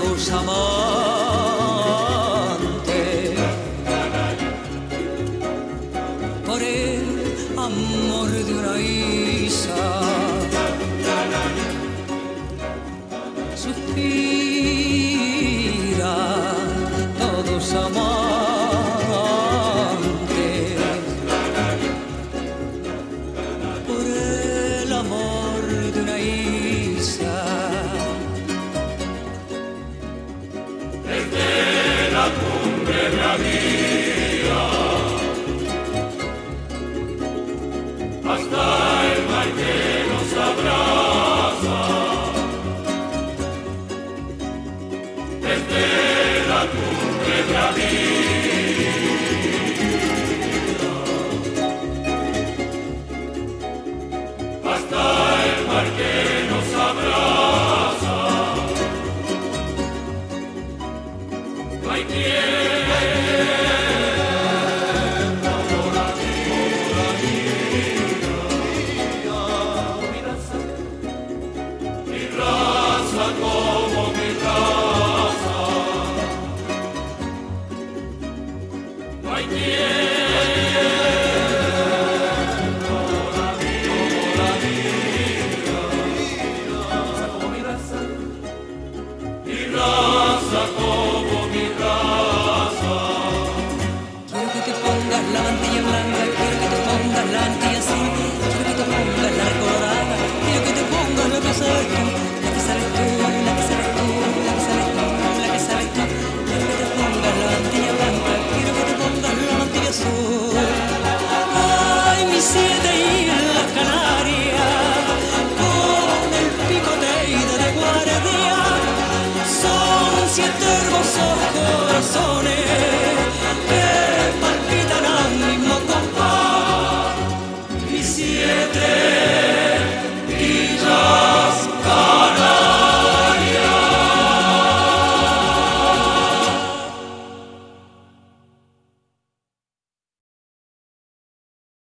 todos amantes, por el amor de una isa, suspira todos amantes, por el amor de una isa. Desde la cumbre de Abía hasta el mar que nos abraza, desde la cumbre de Abía hasta el mar que nos abraza, no hay tiempo para mí, mi raza como mi raza, no hay tiempo para mí, como mi raza como mi raza. Quiero que te pongas la mantilla blanca, quiero que te pongas la mantilla azul, quiero que te pongas la colorada, quiero que te pongas la que sabes tú, la que sabes tú, la que sabes tú, la que sabes tú, la que sabes tú. Quiero que te pongas la mantilla blanca, quiero que te pongas la mantilla azul. Ay, mis 7 islas Canarias, con el picoteído de guardia, son 7 hermosos corazones que palpitan al mismo compás. Mis 7